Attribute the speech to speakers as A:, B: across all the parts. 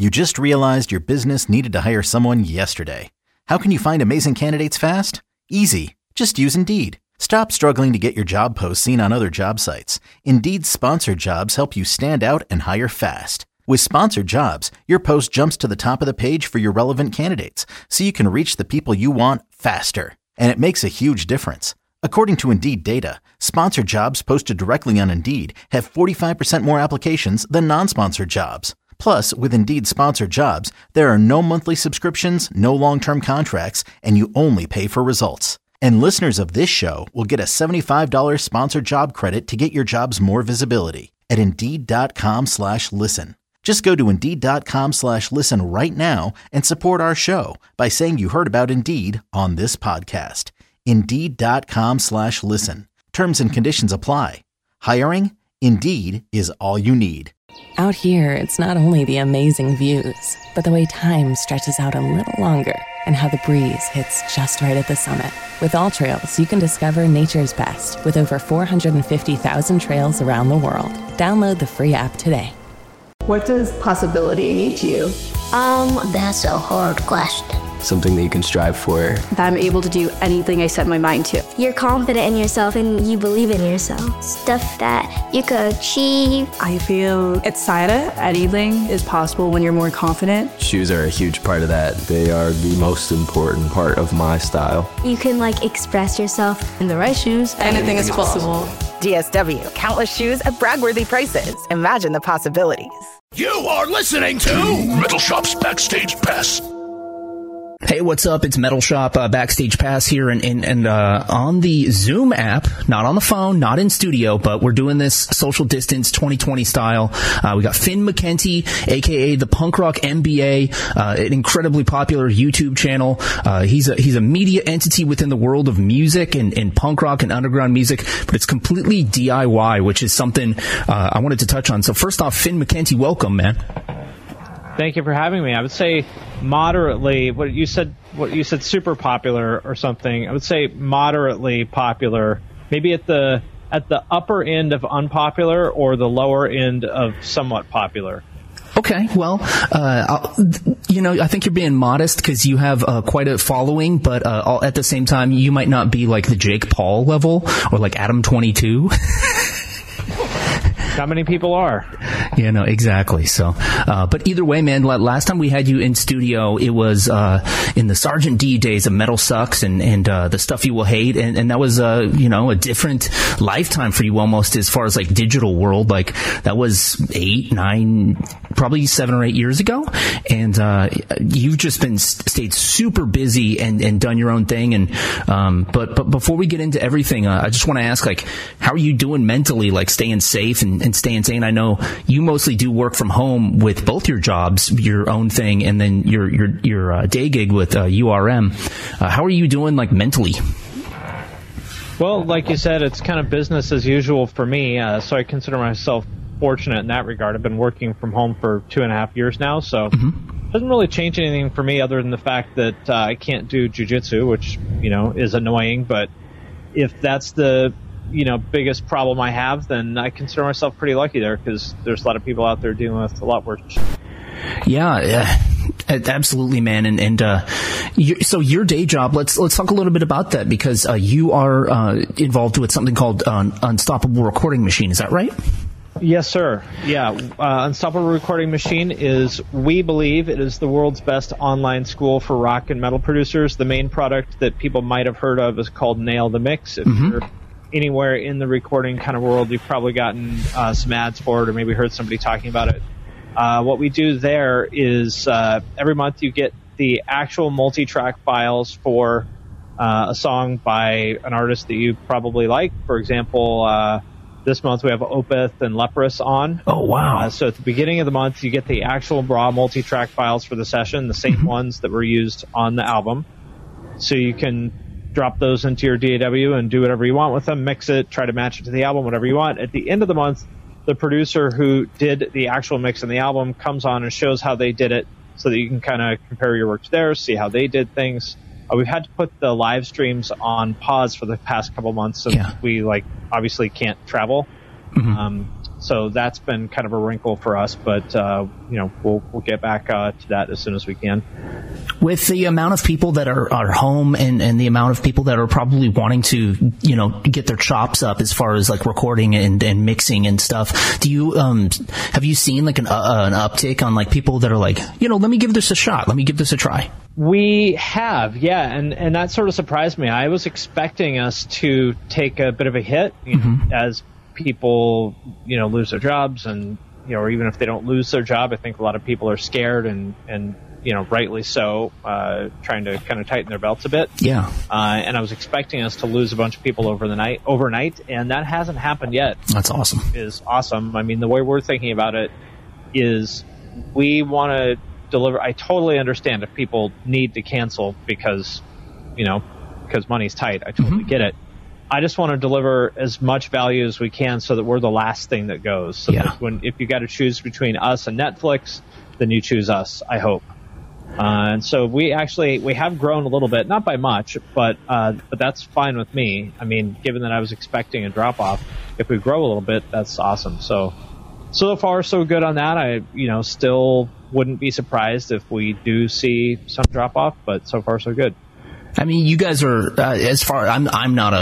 A: You just realized your business needed to hire someone yesterday. How can you find amazing candidates fast? Easy. Just use Indeed. Stop struggling to get your job posts seen on other job sites. Indeed's sponsored jobs help you stand out and hire fast. With sponsored jobs, your post jumps to the top of the page for your relevant candidates, so you can reach the people you want faster. And it makes a huge difference. According to Indeed data, sponsored jobs posted directly on Indeed have 45% more applications than non-sponsored jobs. Plus, with Indeed sponsored jobs, there are no monthly subscriptions, no long-term contracts, and you only pay for results. And listeners of this show will get a $75 sponsored job credit to get your jobs more visibility at Indeed.com/listen. Just go to Indeed.com/listen right now and support our show by saying you heard about Indeed on this podcast. Indeed.com/listen. Terms and conditions apply. Hiring? Indeed is all you need.
B: Out here, it's not only the amazing views, but the way time stretches out a little longer and how the breeze hits just right at the summit. With All Trails, you can discover nature's best with over 450,000 trails around the world. Download the free app today.
C: What does possibility mean to you?
D: That's a hard question.
E: Something that you can strive for.
F: That I'm able to do anything I set my mind to.
D: You're confident in yourself and you believe in yourself. Stuff that you could achieve.
F: I feel excited. Anything is possible when you're more confident.
E: Shoes are a huge part of that. They are the most important part of my style.
D: You can express yourself.
F: In the right shoes, anything is possible.
G: DSW, countless shoes at brag-worthy prices. Imagine the possibilities.
H: You are listening to Metal Shop's Backstage Pass.
I: Hey, what's up? It's Metal Shop Backstage Pass here, and on the Zoom app, not on the phone, not in studio, but we're doing this social distance 2020 style. We got Finn McKenty, aka the Punk Rock MBA, an incredibly popular YouTube channel. He's a media entity within the world of music and punk rock and underground music, but it's completely DIY, which is something I wanted to touch on. So first off, Finn McKenty, welcome, man.
J: Thank you for having me. I would say moderately, what you said super popular or something. I would say moderately popular, maybe at the upper end of unpopular or the lower end of somewhat popular.
I: Okay, well, I think you're being modest because you have quite a following, but at the same time, you might not be like the Jake Paul level or like Adam 22.
J: Not many people are.
I: Yeah, no, exactly. So, but either way, man, last time we had you in studio, it was in the Sergeant D days of Metal Sucks and the Stuff You Will Hate, and that was a different lifetime for you almost as far as like digital world. Like that was 8, 9, probably 7 or 8 years ago, and you've just stayed super busy and done your own thing. And but before we get into everything, I just want to ask, like, how are you doing mentally, like staying safe and staying sane? I know you mostly do work from home with both your jobs, your own thing, and then your day gig with URM. How are you doing, like, mentally?
J: Well, like you said, it's kind of business as usual for me, so I consider myself fortunate in that regard. I've been working from home for 2.5 years now, so it doesn't really change anything for me other than the fact that I can't do jiu-jitsu, which, is annoying, but if that's the biggest problem I have, then I consider myself pretty lucky there because there's a lot of people out there dealing with a lot worse.
I: Yeah, absolutely, man. So your day job, let's talk a little bit about that because you are involved with something called Unstoppable Recording Machine. Is that right?
J: Yes, sir. Yeah. Unstoppable Recording Machine we believe it is the world's best online school for rock and metal producers. The main product that people might have heard of is called Nail the Mix. If you're anywhere in the recording kind of world, you've probably gotten some ads for it or maybe heard somebody talking about it. What we do there is every month you get the actual multi-track files for a song by an artist that you probably like. For example, this month we have Opeth and Leprous on.
I: Oh, wow.
J: So at the beginning of the month, you get the actual raw multi-track files for the session, the same ones that were used on the album. So you can drop those into your DAW and do whatever you want with them, mix it, try to match it to the album, whatever you want. At the end of the month, the producer who did the actual mix on the album comes on and shows how they did it so that you can kind of compare your work to theirs, see how they did things. We've had to put the live streams on pause for the past couple months since we obviously can't travel. So that's been kind of a wrinkle for us, but we'll get back to that as soon as we can.
I: With the amount of people that are home and the amount of people that are probably wanting to, get their chops up as far as like recording and mixing and stuff, do you have you seen like an uptick on like people that are like, let me give this a shot, let me give this a try?
J: We have, yeah, and that sort of surprised me. I was expecting us to take a bit of a hit as people, lose their jobs, and or even if they don't lose their job, I think a lot of people are scared and rightly so, trying to kind of tighten their belts a bit.
I: Yeah.
J: And I was expecting us to lose a bunch of people overnight, and that hasn't happened yet.
I: That's awesome.
J: Is awesome. I mean, the way we're thinking about it is we want to deliver. I totally understand if people need to cancel because money's tight. I totally get it. I just want to deliver as much value as we can so that we're the last thing that goes. So that if you got to choose between us and Netflix, then you choose us, I hope. And so we have grown a little bit, not by much, but that's fine with me. I mean, given that I was expecting a drop off, if we grow a little bit, that's awesome. So far so good on that. I still wouldn't be surprised if we do see some drop off, but so far so good.
I: I mean, you guys are as far. I'm not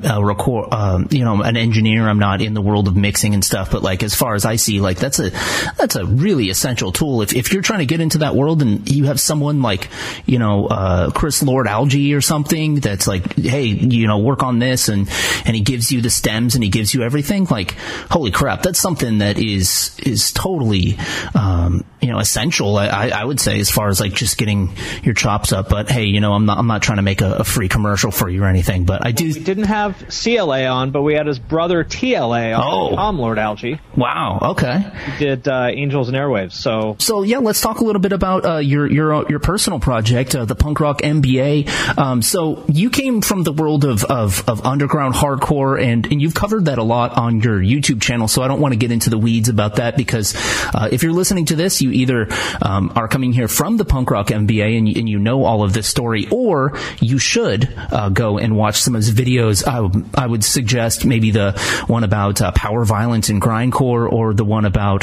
I: an engineer. I'm not in the world of mixing and stuff. But like, as far as I see, like that's a really essential tool. If you're trying to get into that world and you have someone like Chris Lord-Alge or something that's like, hey, work on this, and he gives you the stems and he gives you everything. Like, holy crap, that's something that is totally essential. I would say, as far as like just getting your chops up. But hey, I'm not trying to make a free commercial for you or anything, but I do.
J: We didn't have CLA on, but we had his brother TLA on, Tom Lord-Alge.
I: Wow. Okay.
J: He did Angels and Airwaves. So yeah, let's talk a little bit about your personal project, the Punk Rock MBA. So you came from the world of underground hardcore, and you've covered that a lot on your YouTube channel. So I don't want to get into the weeds about that, because if you're listening to this, you either are coming here from the Punk Rock MBA and you know all of this story, or you should go and watch some of his videos. I would suggest maybe the one about power violence and grindcore, or the one about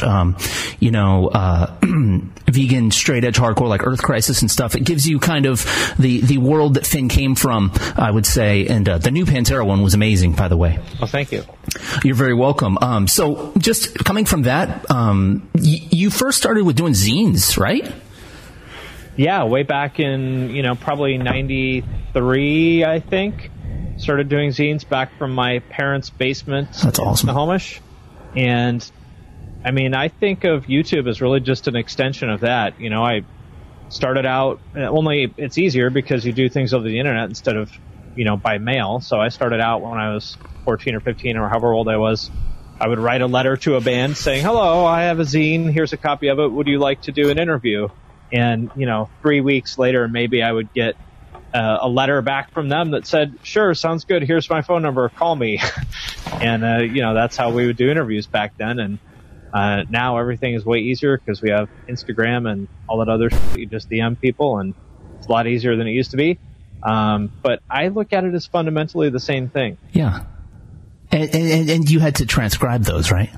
J: vegan straight edge hardcore like Earth Crisis and stuff. It gives you kind of the world that Finn came from, I would say. And the new Pantera one was amazing, by the way. Well, thank you.
I: You're very welcome. So just coming from that, you first started with doing zines, right?
J: Yeah, way back in, probably 93, I think. Started doing zines back from my parents' basement.
I: That's awesome.
J: In Snohomish. And, I mean, I think of YouTube as really just an extension of that. I started out, only it's easier because you do things over the internet instead of, by mail. So I started out when I was 14 or 15 or however old I was. I would write a letter to a band saying, hello, I have a zine. Here's a copy of it. Would you like to do an interview? And, 3 weeks later, maybe I would get a letter back from them that said, sure, sounds good. Here's my phone number. Call me. And, that's how we would do interviews back then. And now everything is way easier because we have Instagram and all that other stuff. You just DM people, and it's a lot easier than it used to be. But I look at it as fundamentally the same thing.
I: Yeah. And you had to transcribe those, right?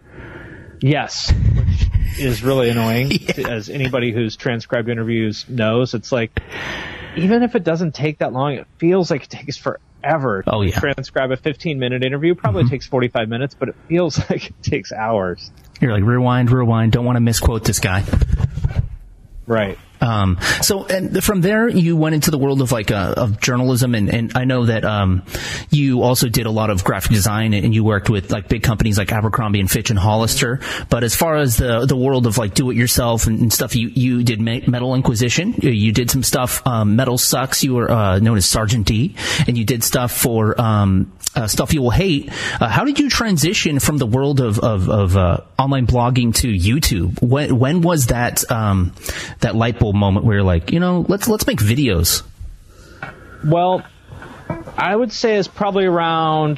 J: Yes, which is really annoying. Yeah. As anybody who's transcribed interviews knows, it's like, even if it doesn't take that long, it feels like it takes forever to transcribe a 15-minute interview. Probably takes 45 minutes, but it feels like it takes hours. You're like, rewind, don't want to misquote this guy. Right.
I: So, and from there, you went into the world of of journalism, and I know that, you also did a lot of graphic design, and you worked with big companies like Abercrombie and Fitch and Hollister. But as far as the world of do-it-yourself and stuff, you did Metal Inquisition. You did some stuff, Metal Sucks. You were, known as Sergeant D, and you did stuff for, Stuff You Will Hate. How did you transition from the world of online blogging to YouTube? When was that light bulb moment where you're like, let's make videos?
J: Well, I would say it's probably around,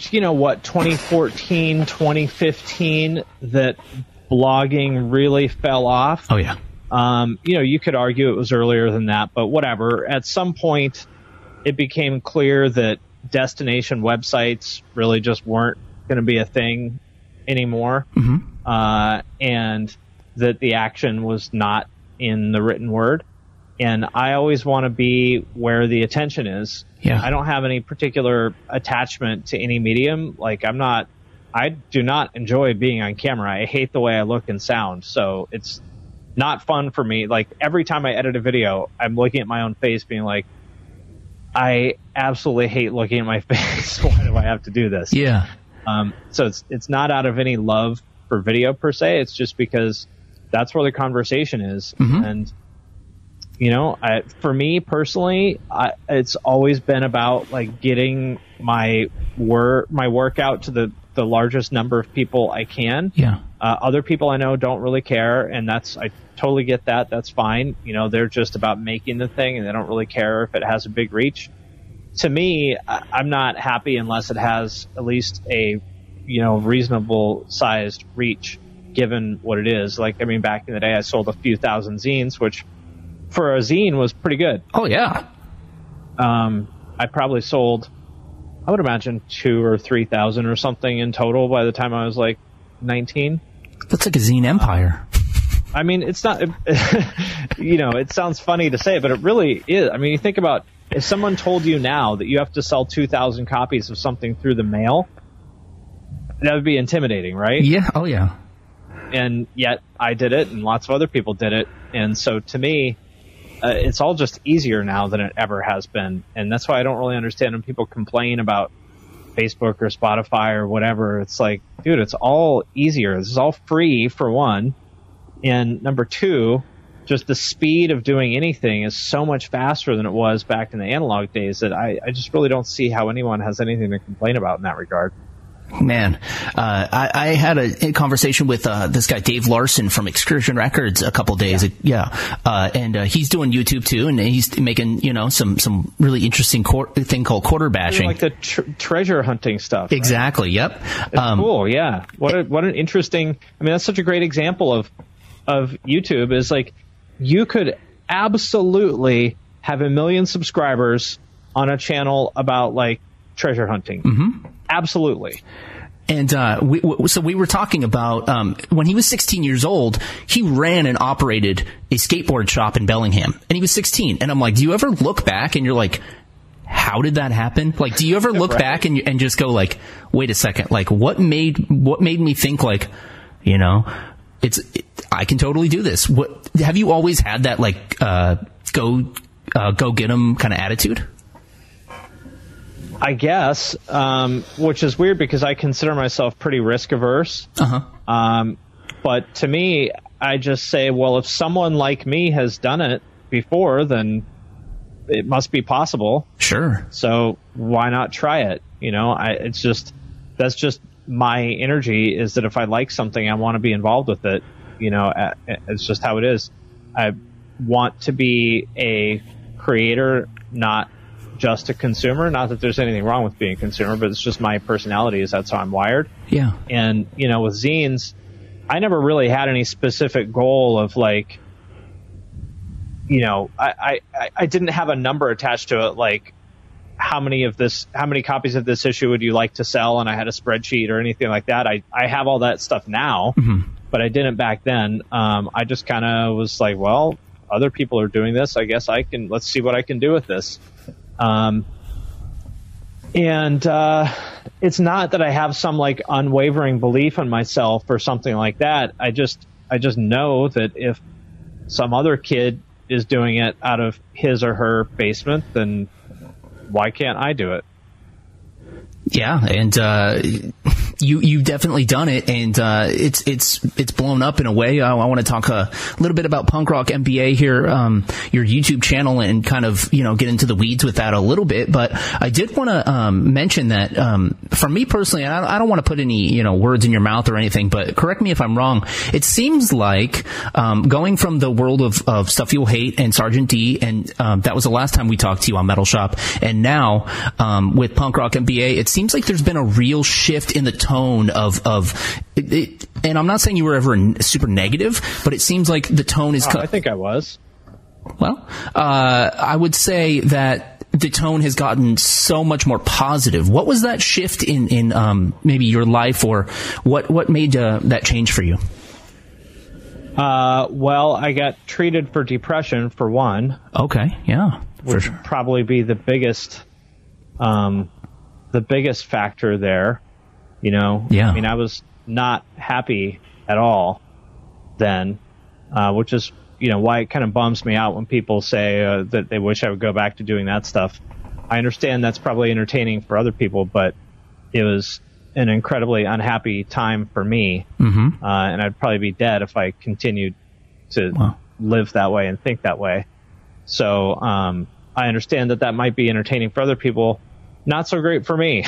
J: 2014, 2015 that blogging really fell off.
I: Oh, yeah.
J: You could argue it was earlier than that, but whatever. At some point, it became clear that destination websites really just weren't going to be a thing anymore.
I: Mm-hmm.
J: and that the action was not in the written word. And I always want to be where the attention is.
I: Yeah.
J: I don't have any particular attachment to any medium. Like I do not enjoy being on camera. I hate the way I look and sound. So it's not fun for me. Like every time I edit a video, I'm looking at my own face being like, I absolutely hate looking at my face. Why do I have to do this?
I: Yeah.
J: So it's not out of any love for video per se. It's just because that's where the conversation is.
I: Mm-hmm.
J: And, you know, for me personally, it's always been about like getting my work out to the largest number of people I can.
I: Yeah.
J: Other people I know don't really care, and I totally get that. That's fine. You know, they're just about making the thing, and they don't really care if it has a big reach. To me, I'm not happy unless it has at least a, you know, reasonable sized reach, given what it is. Like, I mean, back in the day, I sold a few thousand zines, which for a zine was pretty good.
I: Oh yeah.
J: I probably sold, I would imagine 2,000 or 3,000 or something in total by the time I was like 19.
I: That's like a zine empire.
J: I mean, it's not, you know, it sounds funny to say, but it really is. I mean, you think about if someone told you now that you have to sell 2,000 copies of something through the mail, that would be intimidating, right?
I: Yeah. Oh yeah.
J: And yet I did it and lots of other people did it. And so to me, it's all just easier now than it ever has been. And that's why I don't really understand when people complain about Facebook or Spotify or whatever. It's like, dude, it's all easier. This is all free, for one. And number two, just the speed of doing anything is so much faster than it was back in the analog days that I just really don't see how anyone has anything to complain about in that regard.
I: Man, I had a conversation with this guy Dave Larson from Excursion Records a couple days. And he's doing YouTube too, and he's making, you know, some really interesting thing called quarter bashing,
J: like the treasure hunting stuff. Right?
I: Exactly. Yep.
J: It's cool. Yeah. What an interesting. I mean, that's such a great example of YouTube. Is like you could absolutely have 1 million subscribers on a channel about like treasure hunting.
I: Mm-hmm.
J: Absolutely.
I: And so we were talking about when he was 16 years old, he ran and operated a skateboard shop in Bellingham, and he was 16. And I'm like, do you ever look back and you're like, how did that happen? Like, do you ever look back and just go like, wait a second, like what made me think like, you know, I can totally do this. What have you always had that like go get 'em kind of attitude?
J: I guess, which is weird because I consider myself pretty risk averse.
I: Uh-huh.
J: But to me, I just say, well, if someone like me has done it before, then it must be possible.
I: Sure.
J: So why not try it? You know, that's just my energy, is that if I like something, I want to be involved with it. You know, it's just how it is. I want to be a creator, not just a consumer. Not that there's anything wrong with being a consumer, but it's just my personality, is that's how I'm wired.
I: Yeah.
J: And, you know, with zines, I never really had any specific goal of like, you know, I didn't have a number attached to it, like how many copies of this issue would you like to sell? And I had a spreadsheet or anything like that. I have all that stuff now,
I: mm-hmm. but
J: I didn't back then. I just kind of was like, well, other people are doing this. I guess let's see what I can do with this. It's not that I have some like unwavering belief in myself or something like that. I just know that if some other kid is doing it out of his or her basement, then why can't I do it?
I: Yeah, and you've definitely done it, and it's blown up in a way. I want to talk a little bit about Punk Rock MBA here, your YouTube channel, and kind of, you know, get into the weeds with that a little bit. But I did want to mention that for me personally, and I don't want to put any, you know, words in your mouth or anything, but correct me if I'm wrong. It seems like going from the world of Stuff You'll Hate and Sergeant D, and that was the last time we talked to you on Metal Shop, and now with Punk Rock MBA, it seems like there's been a real shift in the tone of it, and I'm not saying you were ever super negative, but it seems like the tone is.
J: I think I was.
I: Well, I would say that the tone has gotten so much more positive. What was that shift in maybe your life, or what made that change for you?
J: Well, I got treated for depression, for one.
I: Okay, yeah,
J: which
I: sure.
J: would probably be the biggest factor there. You know,
I: yeah.
J: I mean, I was not happy at all then, which is, you know, why it kind of bums me out when people say that they wish I would go back to doing that stuff. I understand that's probably entertaining for other people, but it was an incredibly unhappy time for me.
I: Mm-hmm.
J: And I'd probably be dead if I continued to live that way and think that way. So I understand that might be entertaining for other people. Not so great for me.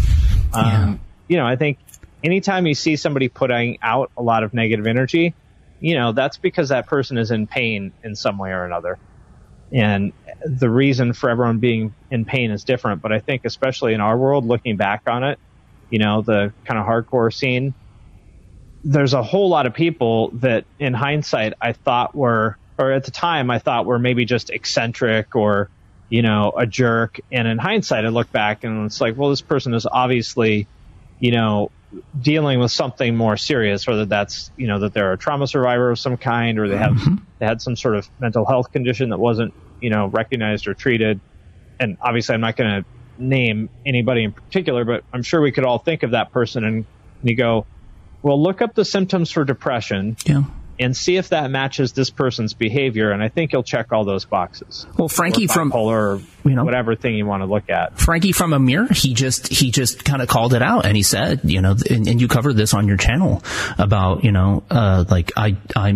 J: You know, I think anytime you see somebody putting out a lot of negative energy, you know, that's because that person is in pain in some way or another. And the reason for everyone being in pain is different. But I think especially in our world, looking back on it, you know, the kind of hardcore scene, there's a whole lot of people that in hindsight I thought were, or at the time I thought were maybe just eccentric or, you know, a jerk. And in hindsight, I look back and it's like, well, this person is obviously, you know, dealing with something more serious, whether that's, you know, that they're a trauma survivor of some kind, or they had some sort of mental health condition that wasn't, you know, recognized or treated. And obviously I'm not going to name anybody in particular, but I'm sure we could all think of that person and you go, well, look up the symptoms for depression and see if that matches this person's behavior. And I think you'll check all those boxes.
I: Well, Frankie from
J: bipolar, you know, whatever thing you want to look at. Frankie
I: from Amir, he just kind of called it out, and he said, you know, and you covered this on your channel about, you know, like I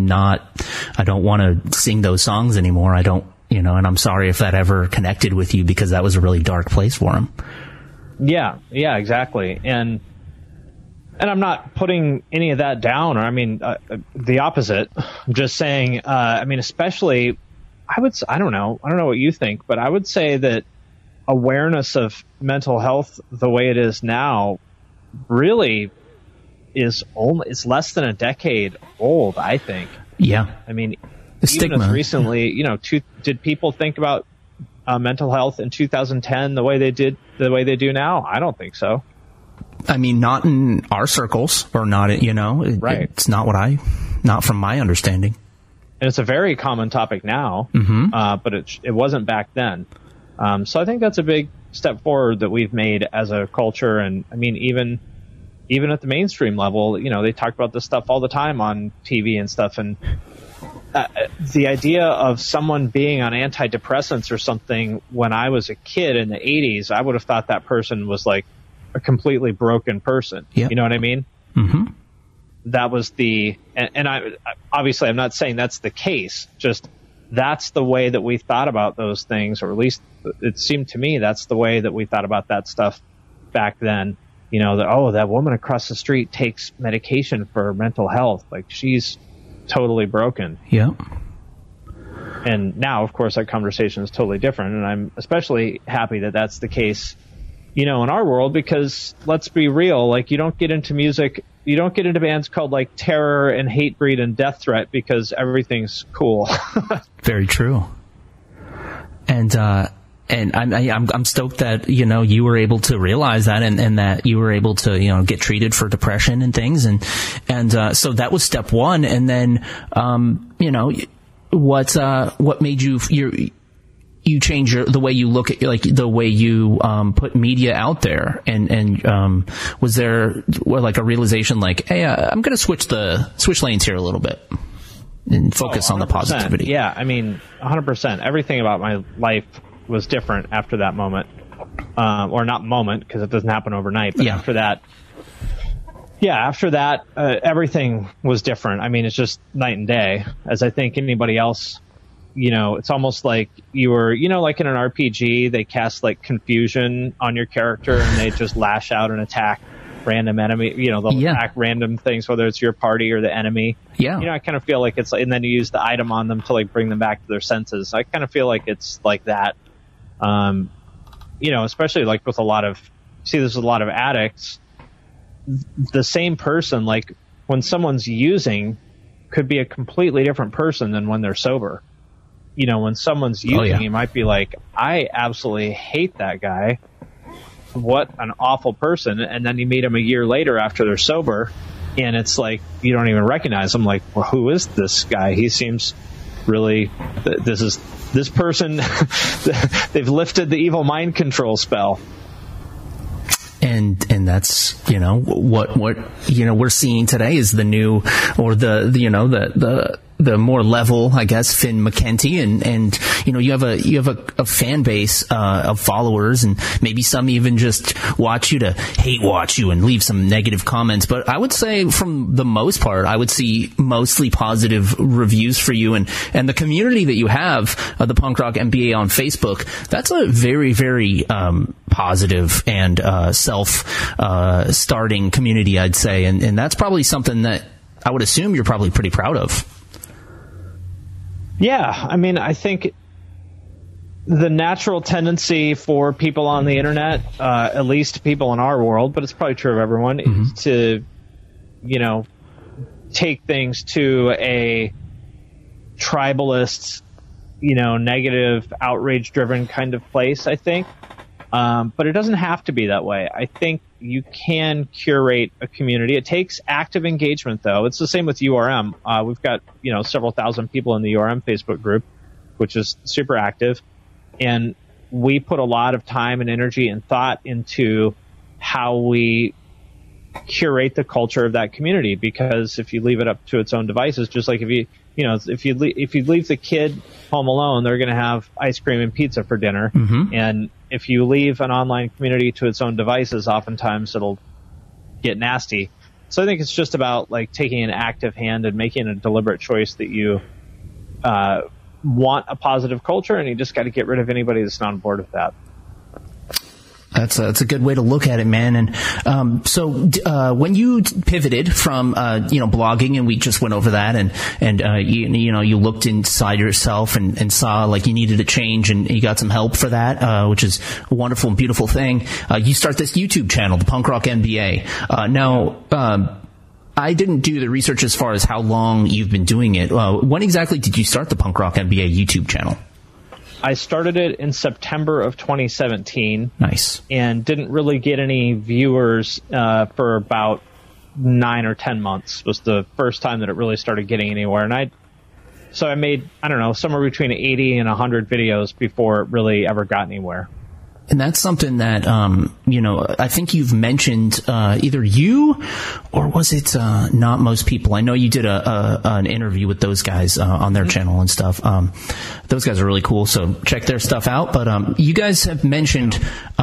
I: don't want to sing those songs anymore. I don't, you know, and I'm sorry if that ever connected with you, because that was a really dark place for him.
J: Yeah, exactly. And I'm not putting any of that down, or I mean, the opposite. I'm just saying, I mean, especially, I don't know what you think, but I would say that awareness of mental health the way it is now really is it's less than a decade old, I think.
I: Yeah.
J: I mean,
I: the
J: even
I: stigma.
J: as recently, you know, did people think about mental health in 2010 the way they do now? I don't think so.
I: I mean, not in our circles, or not, you know,
J: right.
I: It's not from my understanding.
J: And it's a very common topic now, but it wasn't back then. So I think that's a big step forward that we've made as a culture. And I mean, even at the mainstream level, you know, they talk about this stuff all the time on TV and stuff. And the idea of someone being on antidepressants or something when I was a kid in the 80s, I would have thought that person was like a completely broken person.
I: Yep.
J: You know what I mean?
I: Mm-hmm.
J: That was and I obviously I'm not saying that's the case, just that's the way that we thought about those things, or at least it seemed to me that's the way that we thought about that stuff back then. You know, that woman across the street takes medication for mental health, like she's totally broken.
I: Yeah.
J: And now, of course, that conversation is totally different, and I'm especially happy that that's the case, you know, in our world, because let's be real, like you don't get into bands called like Terror and Hatebreed and Death Threat because everything's cool.
I: Very true. And I'm stoked that, you know, you were able to realize that and that you were able to, you know, get treated for depression and things. And so that was step one. And then, you know, what made you change the way you look at, like, the way you put media out there, and was there like a realization like, hey, I'm going to switch lanes here a little bit and focus on the positivity?
J: Yeah, I mean, 100%. Everything about my life was different after that moment, or not moment, because it doesn't happen overnight. But after that, everything was different. I mean, it's just night and day. As I think anybody else. You know, it's almost like you were, you know, like in an RPG, they cast like confusion on your character and they just lash out and attack random enemy. You know, they'll attack random things, whether it's your party or the enemy.
I: Yeah.
J: You know, I kind of feel like it's like, and then you use the item on them to like bring them back to their senses. I kind of feel like it's like that. You know, especially like with there's a lot of addicts. The same person, like when someone's using, could be a completely different person than when they're sober. when someone's using, you might be like, I absolutely hate that guy. What an awful person. And then you meet him a year later after they're sober, and it's like you don't even recognize him. Like, well, who is this guy? He seems really, this person, they've lifted the evil mind control spell.
I: And that's, what we're seeing today is the new, or the more level, I guess, Finn McKenty, and you have a fan base of followers, and maybe some even just watch you to hate watch you and leave some negative comments. But I would say, from the most part, I would see mostly positive reviews for you, and the community that you have, the Punk Rock MBA on Facebook. That's a very, very positive and self-starting community, I'd say, and that's probably something that I would assume you're probably pretty proud of.
J: Yeah, I mean, I think the natural tendency for people on the internet, at least people in our world, but it's probably true of everyone, is to, take things to a tribalist, negative, outrage-driven kind of place, I think. But it doesn't have to be that way. I think you can curate a community. It takes active engagement, though. It's the same with URM. We've got, several thousand people in the URM Facebook group, which is super active. And we put a lot of time and energy and thought into how we curate the culture of that community. Because if you leave it up to its own devices, just like if you leave the kid home alone, they're going to have ice cream and pizza for dinner. And if you leave an online community to its own devices, oftentimes it'll get nasty. So I think it's just about like taking an active hand and making a deliberate choice that you want a positive culture, and you just got to get rid of anybody that's not on board with that.
I: That's a good way to look at it, man. And so when you pivoted from blogging, and we just went over that, and you looked inside yourself and saw like you needed a change, and you got some help for that, which is a wonderful and beautiful thing. You start this YouTube channel, the Punk Rock MBA. I didn't do the research as far as how long you've been doing it. When exactly did you start the Punk Rock MBA YouTube channel?
J: I started it in September of 2017.
I: Nice. And
J: didn't really get any viewers for about 9 or 10 months. Was the first time that it really started getting anywhere. And I made, somewhere between 80 and 100 videos before it really ever got anywhere.
I: And that's something that, I think you've mentioned, either you or was it, Not Most People? I know you did an interview with those guys, on their channel and stuff. Those guys are really cool. So check their stuff out. But, you guys have mentioned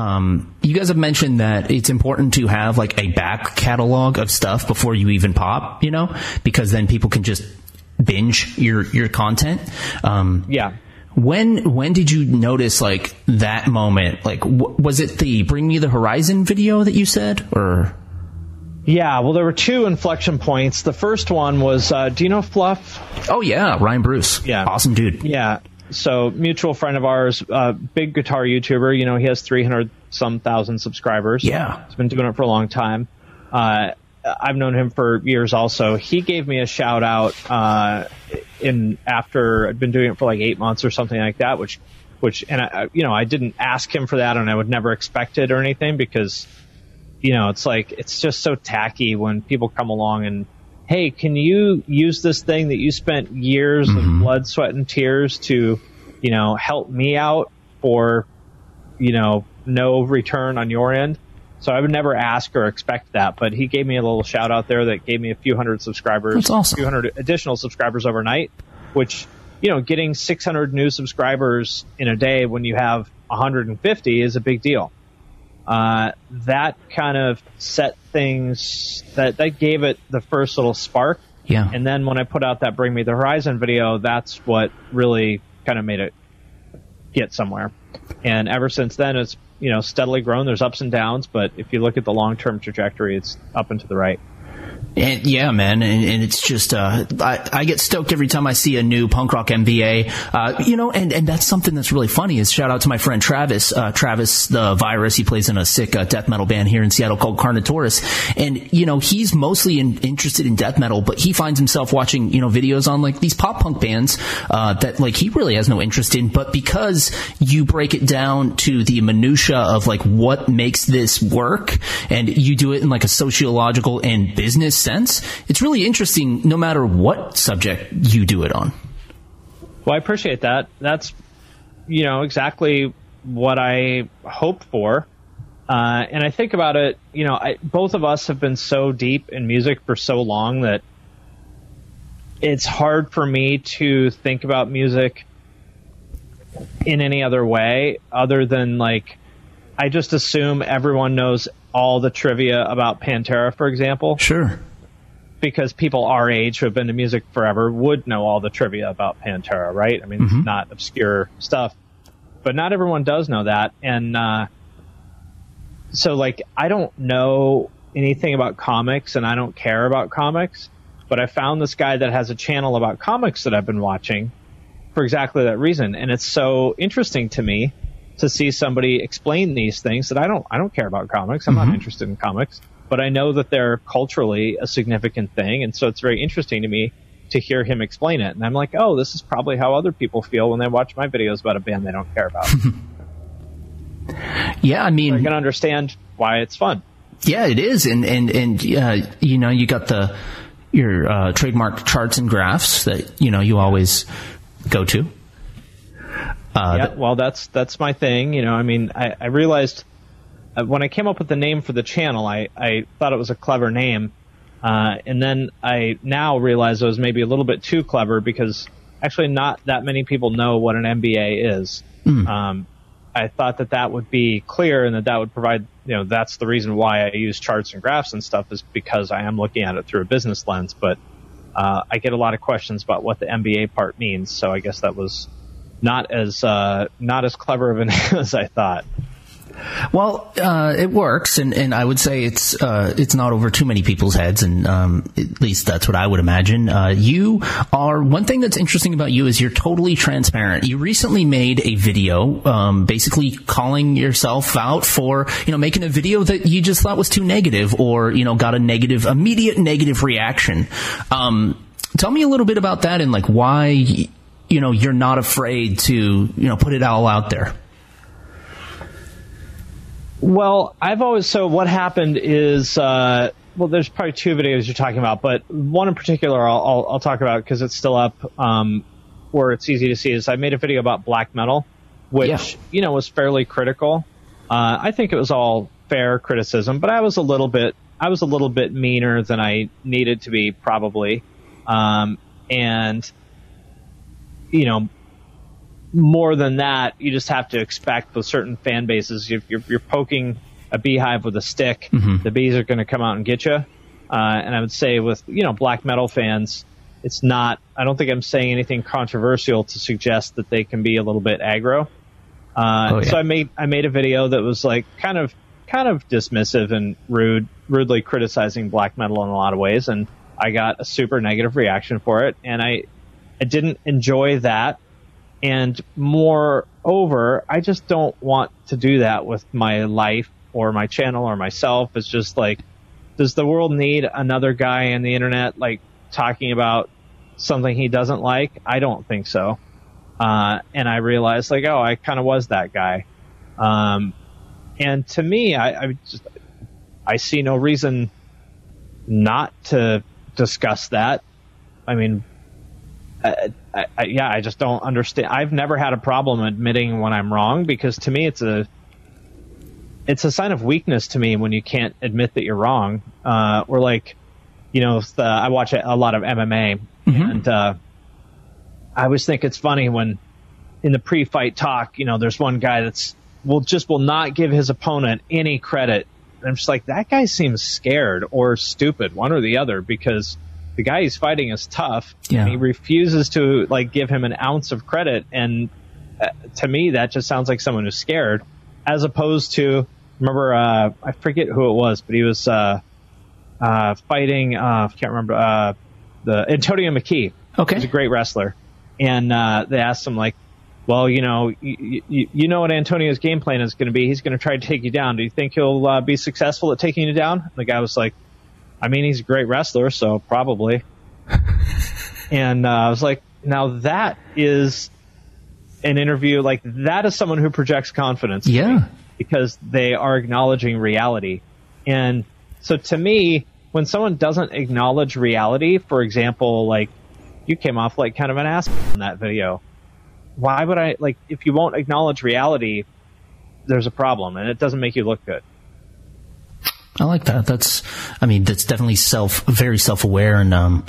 I: that it's important to have like a back catalog of stuff before you even pop, because then people can just binge your content.
J: Yeah.
I: When did you notice like that moment? Like, was it the Bring Me the Horizon video that you said, or?
J: Yeah, well, there were two inflection points. The first one was, do you know Fluff?
I: Oh yeah, Ryan Bruce.
J: Yeah,
I: awesome dude.
J: Yeah, so mutual friend of ours, big guitar YouTuber. He has 300-some thousand subscribers.
I: Yeah,
J: he's been doing it for a long time. I've known him for years also. He gave me a shout out after I'd been doing it for like 8 months or something like that, which I didn't ask him for that, and I would never expect it or anything, because it's like, it's just so tacky when people come along and, hey, can you use this thing that you spent years of blood, sweat, and tears to help me out for no return on your end? So I would never ask or expect that, but he gave me a little shout out there that gave me a few hundred subscribers.
I: That's awesome.
J: A few hundred additional subscribers overnight, which, getting 600 new subscribers in a day when you have 150 is a big deal. That kind of set things, that gave it the first little spark.
I: Yeah.
J: And then when I put out that Bring Me the Horizon video, that's what really kind of made it get somewhere. And ever since then, it's steadily grown. There's ups and downs, but if you look at the long-term trajectory, it's up and to the right.
I: And yeah, man, and it's just I get stoked every time I see a new punk rock MBA, and that's something that's really funny. Is shout out to my friend Travis the Virus. He plays in a sick death metal band here in Seattle called Carnotaurus, and he's mostly interested in death metal, but he finds himself watching videos on like these pop punk bands that like he really has no interest in, but because you break it down to the minutia of like what makes this work, and you do it in like a sociological and business sense, it's really interesting no matter what subject you do it on.
J: Well, I appreciate that. That's exactly what I hoped for, and I think about it, both of us have been so deep in music for so long that it's hard for me to think about music in any other way other than like I just assume everyone knows all the trivia about Pantera, for example.
I: Sure.
J: Because people our age who have been to music forever would know all the trivia about Pantera, right? I mean, It's not obscure stuff. But not everyone does know that. And so, like, I don't know anything about comics, and I don't care about comics. But I found this guy that has a channel about comics that I've been watching for exactly that reason. And it's so interesting to me to see somebody explain these things that I don't care about comics. I'm not interested in comics. But I know that they're culturally a significant thing, and so it's very interesting to me to hear him explain it. And I'm like, oh, this is probably how other people feel when they watch my videos about a band they don't care about.
I: Yeah, I mean,
J: so I can understand why it's fun.
I: Yeah, it is, and you got your trademark charts and graphs that you always go to.
J: Well, that's my thing. I mean, I realized. When I came up with the name for the channel, I thought it was a clever name, and then I now realize it was maybe a little bit too clever because actually not that many people know what an MBA is. I thought that would be clear and that would provide, that's the reason why I use charts and graphs and stuff is because I am looking at it through a business lens, but I get a lot of questions about what the MBA part means, so I guess that was not as clever of a name as I thought.
I: Well, it works, and I would say it's not over too many people's heads, and at least that's what I would imagine. You are, one thing that's interesting about you is you're totally transparent. You recently made a video, basically calling yourself out for, making a video that you just thought was too negative, or, got a immediate negative reaction. Tell me a little bit about that and like why, you're not afraid to, put it all out there.
J: Well, so what happened is, there's probably two videos you're talking about, but one in particular I'll talk about because it's still up, where it's easy to see is I made a video about black metal, which, was fairly critical. I think it was all fair criticism, but I was a little bit meaner than I needed to be probably. And, more than that, you just have to expect with certain fan bases, you're poking a beehive with a stick, the bees are going to come out and get you. And I would say with, black metal fans, it's not, I don't think I'm saying anything controversial to suggest that they can be a little bit aggro. So I made a video that was like kind of dismissive and rudely criticizing black metal in a lot of ways. And I got a super negative reaction for it. And I didn't enjoy that. And moreover, I just don't want to do that with my life or my channel or myself. It's just like, does the world need another guy on the internet like talking about something he doesn't like? I don't think so. And I realized like, oh, I kind of was that guy. And to me, I see no reason not to discuss that. I mean, I just don't understand. I've never had a problem admitting when I'm wrong because to me it's a sign of weakness to me when you can't admit that you're wrong. Or like, I watch a lot of MMA and I always think it's funny when in the pre-fight talk, there's one guy will not give his opponent any credit. And I'm just like, that guy seems scared or stupid, one or the other, because the guy he's fighting is tough. Yeah. And he refuses to like give him an ounce of credit. And to me, that just sounds like someone who's scared, as opposed to, remember, I forget who it was, but he was fighting, I can't remember, the Antonio McKee.
I: Okay.
J: He's a great wrestler. And they asked him, like, well, you know what Antonio's game plan is going to be. He's going to try to take you down. Do you think he'll be successful at taking you down? And the guy was like, I mean, he's a great wrestler, so probably. And I was like, now that is an interview, like, that is someone who projects confidence.
I: Yeah.
J: Because they are acknowledging reality. And so to me, when someone doesn't acknowledge reality, for example, like, you came off like kind of an ass in that video. Why would I, like, if you won't acknowledge reality, there's a problem, and it doesn't make you look good.
I: I like that. That's definitely very self-aware, and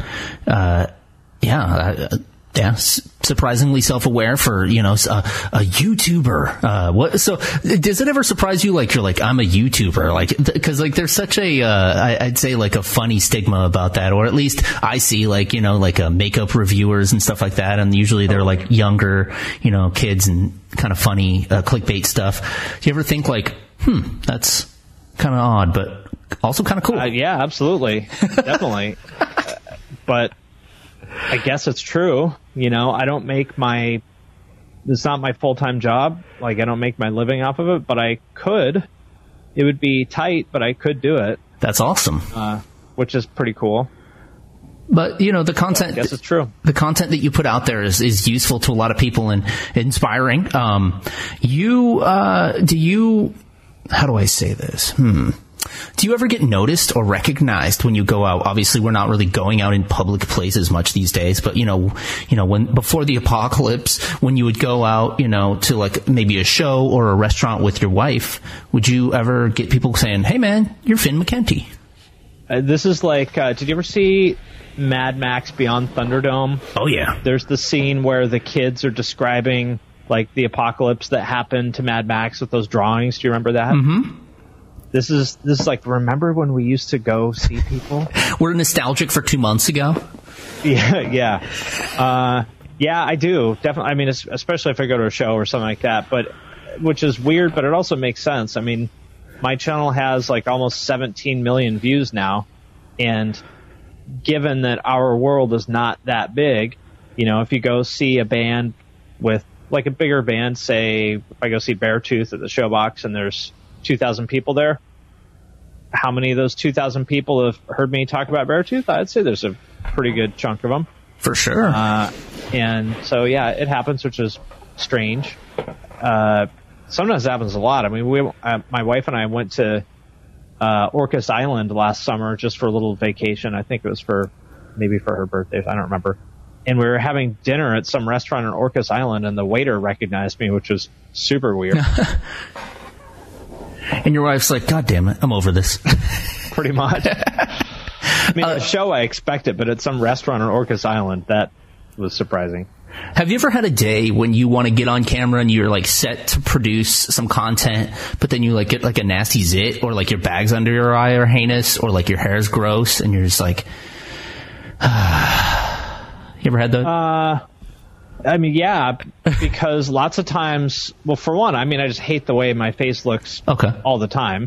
I: surprisingly self-aware for, you know, a YouTuber. So does it ever surprise you, like, you're like, I'm a YouTuber, like, because like there's such a I'd say like a funny stigma about that, or at least I see, like, you know, like makeup reviewers and stuff like that, and usually they're like younger, you know, kids, and kind of funny clickbait stuff. Do you ever think like, that's kind of odd, but also kind of cool?
J: Yeah, absolutely. Definitely. But I guess it's true. You know, I don't make it's not my full-time job. Like, I don't make my living off of it, but I could. It would be tight, but I could do it.
I: That's awesome.
J: Which is pretty cool.
I: But, you know, the content,
J: I guess it's true.
I: The content that you put out there is useful to a lot of people and inspiring. How do I say this? Do you ever get noticed or recognized when you go out? Obviously, we're not really going out in public places much these days, but you know, when before the apocalypse, when you would go out, you know, to like maybe a show or a restaurant with your wife, would you ever get people saying, "Hey, man, you're Finn McKenty"?
J: This is like, did you ever see Mad Max Beyond Thunderdome?
I: Oh yeah.
J: There's the scene where the kids are describing like the apocalypse that happened to Mad Max with those drawings. Do you remember that?
I: Mm-hmm.
J: This is like, remember when we used to go see people?
I: We're nostalgic for 2 months ago.
J: Yeah. Yeah, I do. Definitely. I mean, especially if I go to a show or something like that, but which is weird, but it also makes sense. I mean, my channel has like almost 17 million views now. And given that our world is not that big, you know, if you go see a band with like a bigger band, say if I go see Beartooth at the Showbox and there's 2,000 people there, how many of those 2,000 people have heard me talk about Beartooth? I'd say there's a pretty good chunk of them.
I: For sure.
J: And so, yeah, it happens, which is strange. Sometimes it happens a lot. I mean, my wife and I went to Orcas Island last summer just for a little vacation. I think it was maybe for her birthday. I don't remember. And we were having dinner at some restaurant on Orcas Island, and the waiter recognized me, which was super weird.
I: And your wife's like, God damn it, I'm over this.
J: Pretty much. I mean, the show I expected, but at some restaurant on Orcas Island, that was surprising.
I: Have you ever had a day when you want to get on camera and you're like set to produce some content, but then you like get like a nasty zit, or like your bags under your eye are heinous, or like your hair's gross, and you're just like, you ever had that?
J: I mean, yeah, because lots of times, well, for one, I mean, I just hate the way my face looks all the time.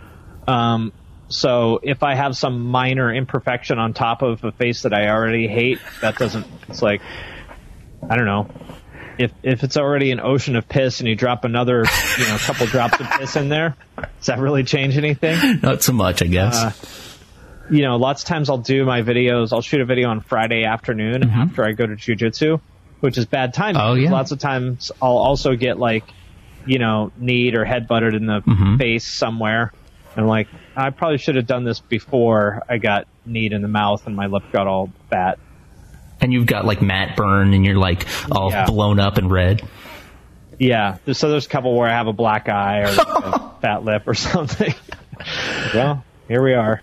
J: So if I have some minor imperfection on top of a face that I already hate, it's like, I don't know. If it's already an ocean of piss and you drop another, couple drops of piss in there, does that really change anything?
I: Not so much, I guess.
J: Lots of times I'll do my videos. I'll shoot a video on Friday afternoon after I go to jiu-jitsu, which is bad timing.
I: Oh, yeah.
J: Lots of times I'll also get kneed or head butted in the face somewhere. And I'm like, I probably should have done this before I got kneed in the mouth and my lip got all fat.
I: And you've got like matte burn and you're like all blown up and red.
J: Yeah. So there's a couple where I have a black eye or a fat lip or something. Well, here we are.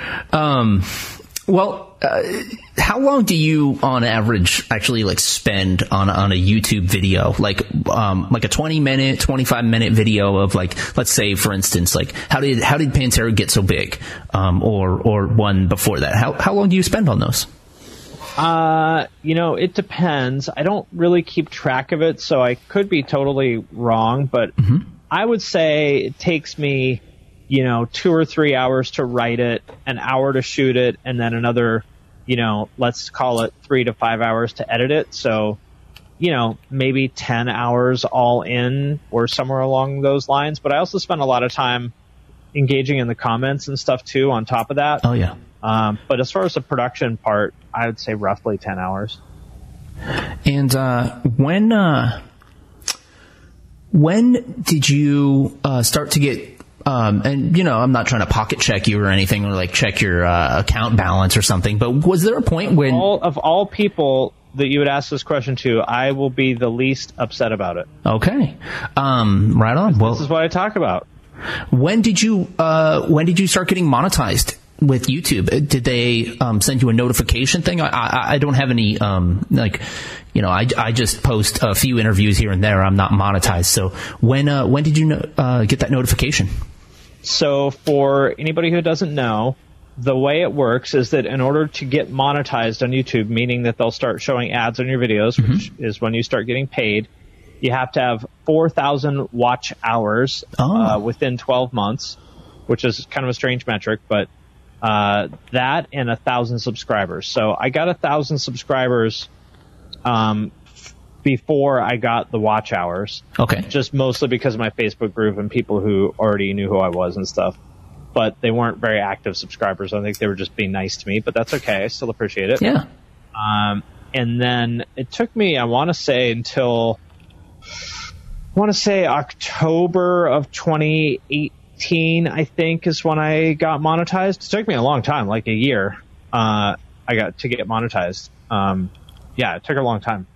I: How long do you, on average, actually spend on a YouTube video? Like a 20-minute, 25-minute video of let's say, for instance, how did Pantera get so big? Or one before that? How long do you spend on those?
J: It depends. I don't really keep track of it, so I could be totally wrong, but I would say it takes me 2 or 3 hours to write it, an hour to shoot it, and then another, let's call it 3 to 5 hours to edit it. So, maybe 10 hours all in or somewhere along those lines. But I also spend a lot of time engaging in the comments and stuff too on top of that.
I: Oh, yeah.
J: But as far as the production part, I would say roughly 10 hours.
I: And when did you start to get and I'm not trying to pocket check you or anything, or like check your account balance or something, but was there a point when
J: of all people that you would ask this question to, I will be the least upset about it.
I: Okay. Right on. Well,
J: this is what I talk about.
I: When did you start getting monetized with YouTube? Did they send you a notification thing? I don't have any I just post a few interviews here and there. I'm not monetized. So when did you get that notification?
J: So for anybody who doesn't know, the way it works is that in order to get monetized on YouTube, meaning that they'll start showing ads on your videos, which is when you start getting paid, you have to have 4,000 watch hours within 12 months, which is kind of a strange metric, but that and 1,000 subscribers. So I got 1,000 subscribers before I got the watch hours.
I: Okay.
J: Just mostly because of my Facebook group and people who already knew who I was and stuff. But they weren't very active subscribers. I think they were just being nice to me, but that's okay. I still appreciate it.
I: Yeah.
J: And then it took me, I want to say October of 2018, I think, is when I got monetized. It took me a long time, like a year. I got to get monetized. It took a long time.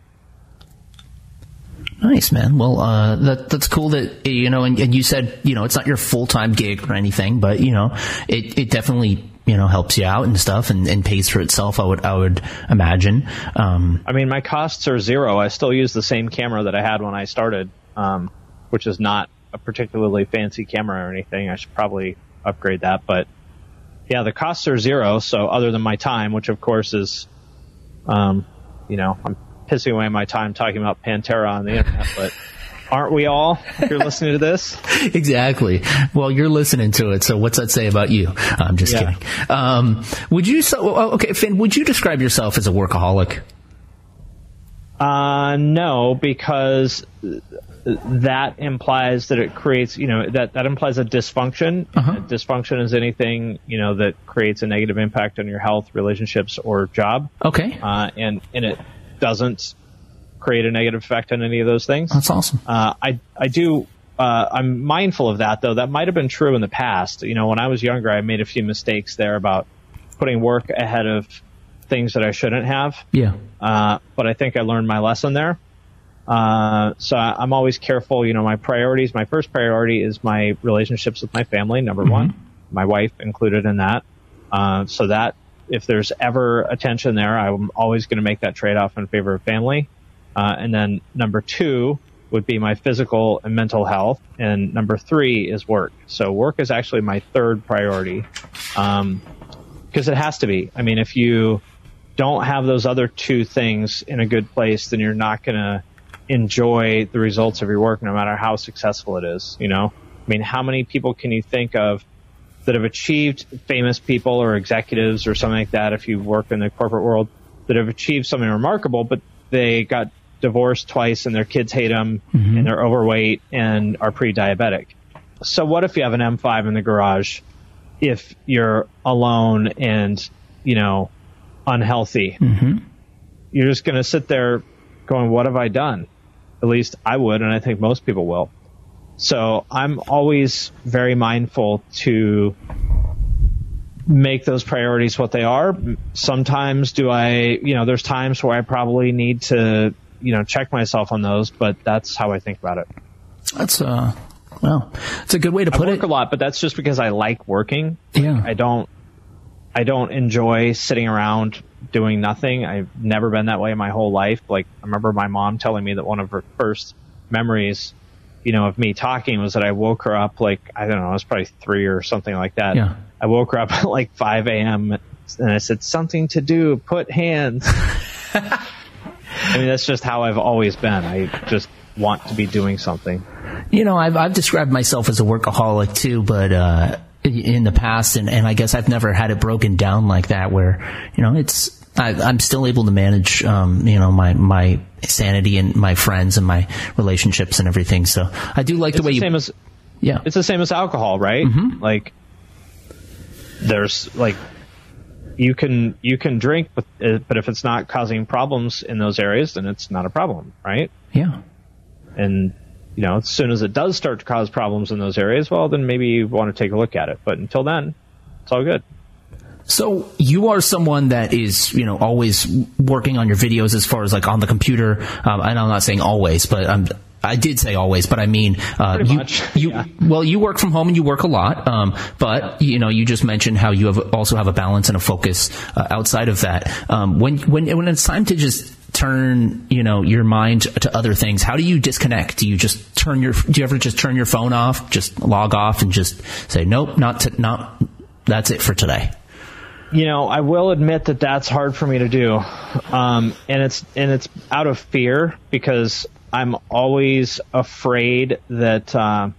I: Nice, man. Well, that's cool that, and you said, it's not your full-time gig or anything, but, it definitely, helps you out and stuff and pays for itself, I would imagine.
J: I mean, my costs are zero. I still use the same camera that I had when I started, which is not a particularly fancy camera or anything. I should probably upgrade that, but yeah, the costs are zero. So other than my time, which of course is, I'm pissing away my time talking about Pantera on the internet, but aren't we all, if you're listening to this?
I: Exactly. Well, you're listening to it, so what's that say about you? I'm just kidding. Finn, would you describe yourself as a workaholic?
J: No, because that implies that it creates, that implies a dysfunction. Dysfunction is anything, that creates a negative impact on your health, relationships, or job.
I: Okay.
J: And it doesn't create a negative effect on any of those things.
I: That's awesome.
J: I'm mindful of that, though. That might have been true in the past. When I was younger, I made a few mistakes there about putting work ahead of things that I shouldn't have.
I: Yeah.
J: But I think I learned my lesson there. So I'm always careful. My priorities, my first priority is my relationships with my family, number one, my wife included in that. So that if there's ever a tension there, I'm always going to make that trade-off in favor of family. And then number two would be my physical and mental health. And number three is work. So work is actually my third priority, because it has to be. I mean, if you don't have those other two things in a good place, then you're not going to enjoy the results of your work, no matter how successful it is. I mean, how many people can you think of that have achieved, famous people or executives or something like that, if you work in the corporate world, that have achieved something remarkable, but they got divorced twice and their kids hate them and they're overweight and are pre-diabetic. So what if you have an M5 in the garage if you're alone and, unhealthy? You're just going to sit there going, what have I done? At least I would, and I think most people will. So I'm always very mindful to make those priorities what they are. Sometimes there's times where I probably need to, check myself on those, but that's how I think about it.
I: That's, it's a good way to put it.
J: I work a lot, but that's just because I like working.
I: Yeah.
J: I don't enjoy sitting around doing nothing. I've never been that way my whole life. Like, I remember my mom telling me that one of her first memories, of me talking was that I woke her up, like, I don't know, it was probably 3 or something like that.
I: Yeah.
J: I woke her up at like 5 a.m. and I said, something to do, put hands. I mean, that's just how I've always been. I just want to be doing something.
I: I've described myself as a workaholic too, but in the past, and I guess I've never had it broken down like that, where I'm still able to manage my sanity and my friends and my relationships and everything. So I do like the way
J: it's the same as alcohol, right?
I: Mm-hmm.
J: Like there's like you can drink, but if it's not causing problems in those areas, then it's not a problem, right?
I: Yeah.
J: And as soon as it does start to cause problems in those areas, well, then maybe you want to take a look at it. But until then, it's all good.
I: So you are someone that is, always working on your videos as far as like on the computer. And I'm not saying always, but I did say always, but I mean, you work from home and you work a lot. But you just mentioned how you also have a balance and a focus outside of that. When it's time to just turn, your mind to other things, how do you disconnect? Do you ever just turn your phone off, just log off and just say, nope, that's it for today?
J: I will admit that that's hard for me to do. And it's out of fear, because I'm always afraid that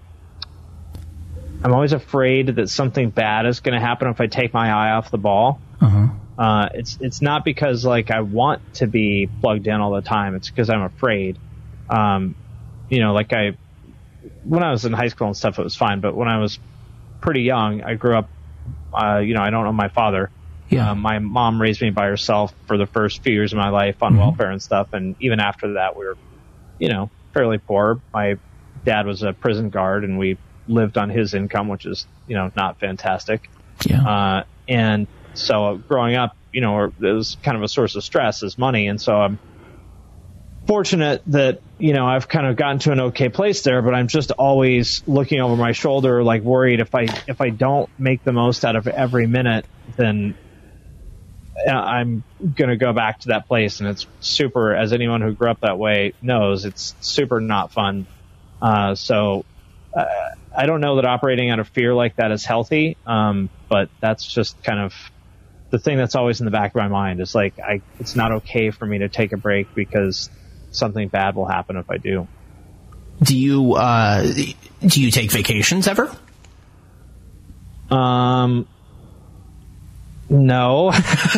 J: something bad is going to happen if I take my eye off the ball.
I: Uh-huh.
J: It's not because like I want to be plugged in all the time. It's because I'm afraid. When I was in high school and stuff, it was fine. But when I was pretty young, I grew up, I don't know my father.
I: Yeah.
J: My mom raised me by herself for the first few years of my life on welfare and stuff. And even after that, we were, fairly poor. My dad was a prison guard, and we lived on his income, which is, not fantastic.
I: Yeah.
J: And so growing up, it was kind of a source of stress is money. And so I'm fortunate that, I've kind of gotten to an okay place there, but I'm just always looking over my shoulder, like worried if I don't make the most out of every minute, then I'm going to go back to that place. And it's super, as anyone who grew up that way knows, it's super not fun. So I don't know that operating out of fear like that is healthy. But that's just kind of the thing that's always in the back of my mind is like, it's not okay for me to take a break because something bad will happen if I do.
I: Do you take vacations ever?
J: No.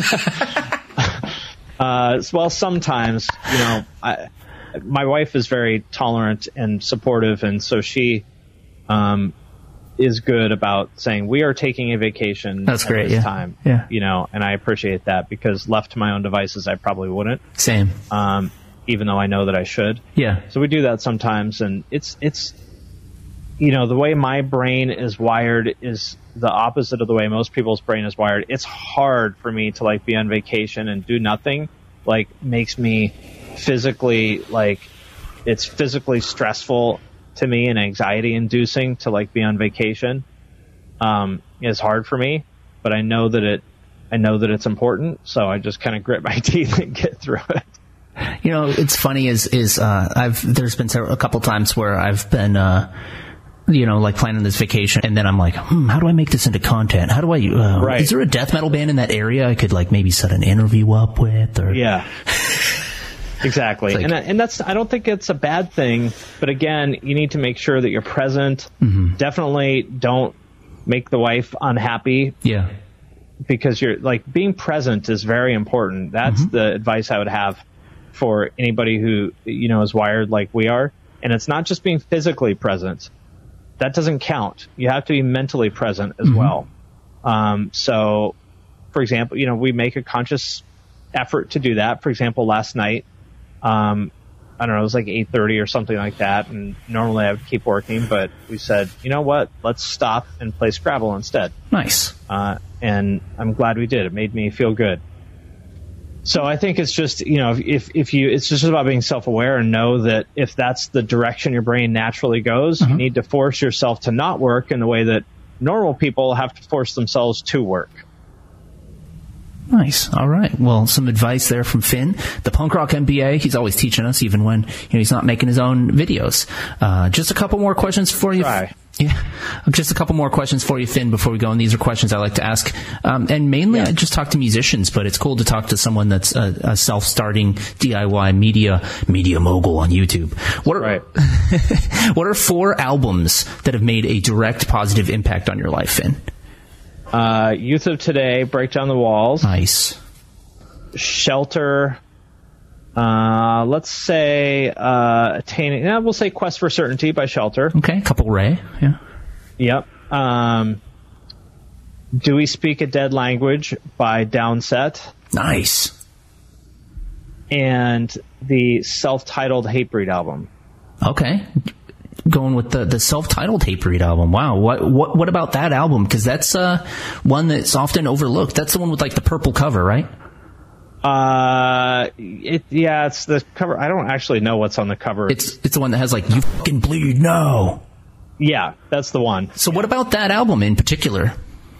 J: Well, sometimes, my wife is very tolerant and supportive, and so she is good about saying we are taking a vacation.
I: That's great.
J: This time.
I: Yeah.
J: And I appreciate that, because left to my own devices, I probably wouldn't.
I: Same.
J: Even though I know that I should.
I: Yeah.
J: So we do that sometimes, and it's the way my brain is wired is the opposite of the way most people's brain is wired. It's hard for me to like be on vacation and do nothing. Like makes me physically it's physically stressful to me and anxiety inducing to like be on vacation. It's hard for me, but I know that it's important. So I just kind of grit my teeth and get through it.
I: It's funny there's been a couple times where I've been, like planning this vacation, and then I'm like, how do I make this into content? How do I,
J: right.
I: Is there a death metal band in that area I could like maybe set an interview up with? Or
J: yeah, exactly.
I: Like,
J: and that's, I don't think it's a bad thing, but again, you need to make sure that you're present.
I: Mm-hmm.
J: Definitely don't make the wife unhappy.
I: Yeah.
J: Because you're like being present is very important. That's the advice I would have for anybody who, is wired like we are. And it's not just being physically present. That doesn't count. You have to be mentally present as well. So, for example, we make a conscious effort to do that. For example, last night, I don't know, it was like 8:30 or something like that. And normally I would keep working, but we said, you know what? Let's stop and play Scrabble instead.
I: Nice.
J: And I'm glad we did. It made me feel good. So I think it's just, it's just about being self-aware and know that if that's the direction your brain naturally goes, you need to force yourself to not work in the way that normal people have to force themselves to work.
I: Nice. All right. Well, some advice there from Finn, the punk rock MBA. He's always teaching us, even when he's not making his own videos. Just a couple more questions for you. Yeah. Just a couple more questions for you, Finn, before we go. And these are questions I like to ask. And mainly I just talk to musicians, but it's cool to talk to someone that's a self-starting DIY media mogul on YouTube. What are 4 albums that have made a direct positive impact on your life, Finn?
J: Youth of Today, Break Down the Walls.
I: Nice.
J: Shelter. Let's say attaining. We'll say Quest for Certainty by Shelter.
I: Okay, couple Ray. Yeah.
J: Yep. Do We Speak a Dead Language by Downset.
I: Nice.
J: And the self-titled Hatebreed album.
I: Okay. Going with the self-titled Hatebreed album. Wow. What about that album? Because that's one that's often overlooked. That's the one with like the purple cover, right?
J: It's the cover. I don't actually know what's on the cover.
I: It's the one that has like, you fucking bleed now.
J: Yeah, that's the one.
I: So what about that album in particular?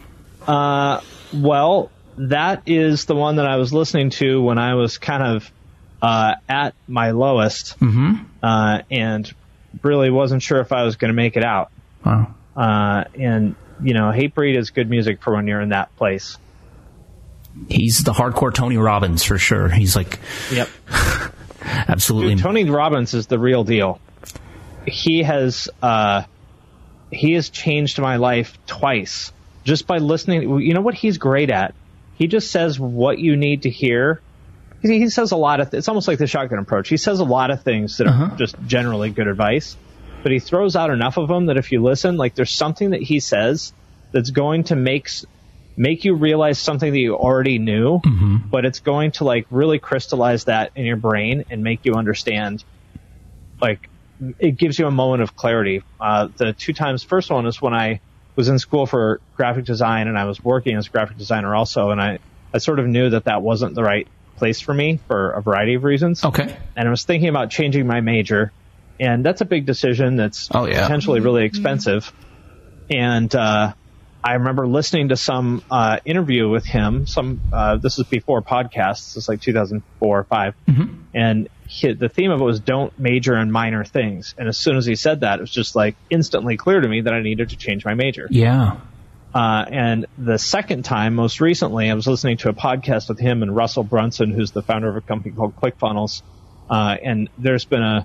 J: Well, that is the one that I was listening to when I was kind of at my lowest, and really wasn't sure if I was going to make it out.
I: Wow.
J: And Hatebreed is good music for when you're in that place.
I: He's the hardcore Tony Robbins for sure. He's like,
J: yep,
I: absolutely.
J: Dude, Tony Robbins is the real deal. He has changed my life twice just by listening. You know what he's great at? He just says what you need to hear. He says a lot of. It's almost like the shotgun approach. He says a lot of things that are just generally good advice, but he throws out enough of them that if you listen, like there's something that he says that's going to make you realize something that you already knew, but it's going to like really crystallize that in your brain and make you understand. Like it gives you a moment of clarity. The 2 times, first one is when I was in school for graphic design and I was working as a graphic designer also, and I sort of knew that wasn't the right place for me for a variety of reasons.
I: Okay.
J: And I was thinking about changing my major, and that's a big decision that's potentially really expensive. And I remember listening to some interview with him. This is before podcasts. This is like 2004 or 5. And the theme of it was don't major in minor things. And as soon as he said that, it was just like instantly clear to me that I needed to change my major.
I: Yeah.
J: And the second time, most recently, I was listening to a podcast with him and Russell Brunson, who's the founder of a company called ClickFunnels. And there's been